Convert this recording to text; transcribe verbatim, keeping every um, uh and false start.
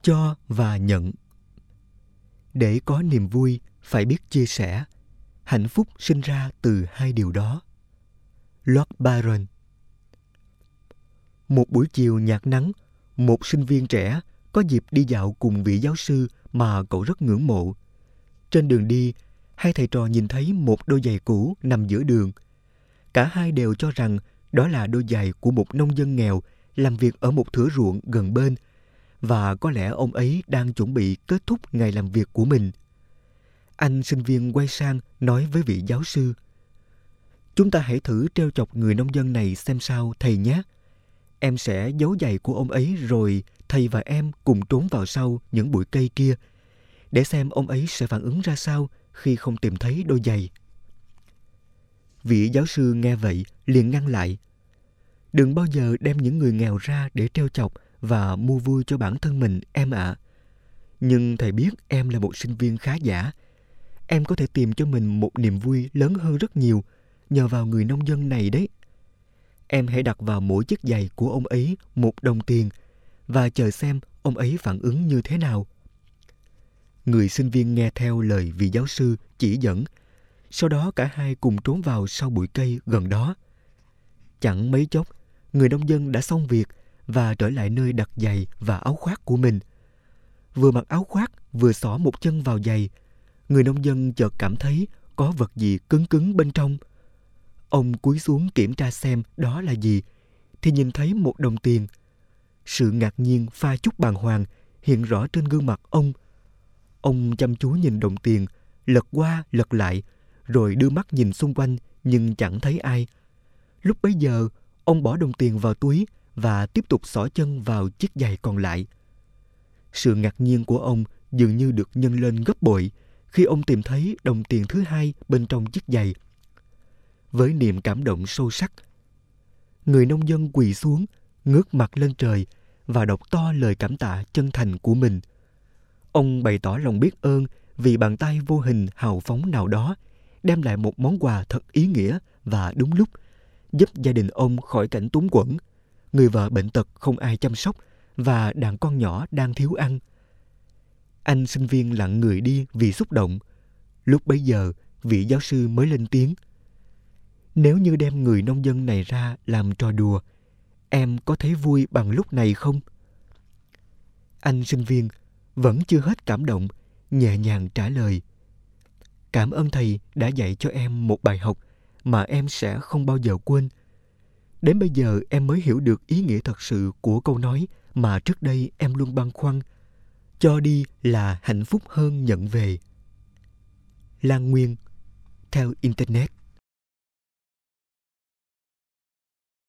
cho và nhận. Để có niềm vui, phải biết chia sẻ. Hạnh phúc sinh ra từ hai điều đó. Lord Byron. Một buổi chiều nhạt nắng, một sinh viên trẻ có dịp đi dạo cùng vị giáo sư mà cậu rất ngưỡng mộ. Trên đường đi, hai thầy trò nhìn thấy một đôi giày cũ nằm giữa đường. Cả hai đều cho rằng đó là đôi giày của một nông dân nghèo làm việc ở một thửa ruộng gần bên, và có lẽ ông ấy đang chuẩn bị kết thúc ngày làm việc của mình. Anh sinh viên quay sang nói với vị giáo sư: "Chúng ta hãy thử trêu chọc người nông dân này xem sao thầy nhé. Em sẽ giấu giày của ông ấy rồi thầy và em cùng trốn vào sau những bụi cây kia, để xem ông ấy sẽ phản ứng ra sao khi không tìm thấy đôi giày." Vị giáo sư nghe vậy liền ngăn lại: "Đừng bao giờ đem những người nghèo ra để trêu chọc và mua vui cho bản thân mình em ạ. À. Nhưng thầy biết em là một sinh viên khá giả. Em có thể tìm cho mình một niềm vui lớn hơn rất nhiều nhờ vào người nông dân này đấy. Em hãy đặt vào mỗi chiếc giày của ông ấy một đồng tiền và chờ xem ông ấy phản ứng như thế nào." Người sinh viên nghe theo lời vị giáo sư chỉ dẫn. Sau đó cả hai cùng trốn vào sau bụi cây gần đó. Chẳng mấy chốc, người nông dân đã xong việc và trở lại nơi đặt giày và áo khoác của mình. Vừa mặc áo khoác, vừa xỏ một chân vào giày, người nông dân chợt cảm thấy có vật gì cứng cứng bên trong. Ông cúi xuống kiểm tra xem đó là gì, thì nhìn thấy một đồng tiền. Sự ngạc nhiên pha chút bàng hoàng hiện rõ trên gương mặt ông. Ông chăm chú nhìn đồng tiền, lật qua lật lại, rồi đưa mắt nhìn xung quanh nhưng chẳng thấy ai. Lúc bấy giờ, ông bỏ đồng tiền vào túi và tiếp tục xỏ chân vào chiếc giày còn lại. Sự ngạc nhiên của ông dường như được nhân lên gấp bội khi ông tìm thấy đồng tiền thứ hai bên trong chiếc giày. Với niềm cảm động sâu sắc, người nông dân quỳ xuống, ngước mặt lên trời và đọc to lời cảm tạ chân thành của mình. Ông bày tỏ lòng biết ơn vì bàn tay vô hình hào phóng nào đó đem lại một món quà thật ý nghĩa và đúng lúc, giúp gia đình ông khỏi cảnh túng quẫn, người vợ bệnh tật không ai chăm sóc và đàn con nhỏ đang thiếu ăn. Anh sinh viên lặng người đi vì xúc động. Lúc bấy giờ, vị giáo sư mới lên tiếng: "Nếu như đem người nông dân này ra làm trò đùa, em có thấy vui bằng lúc này không?" Anh sinh viên vẫn chưa hết cảm động, nhẹ nhàng trả lời: "Cảm ơn thầy đã dạy cho em một bài học mà em sẽ không bao giờ quên. Đến bây giờ em mới hiểu được ý nghĩa thật sự của câu nói mà trước đây em luôn băn khoăn: cho đi là hạnh phúc hơn nhận về." Lan Nguyên, theo Internet.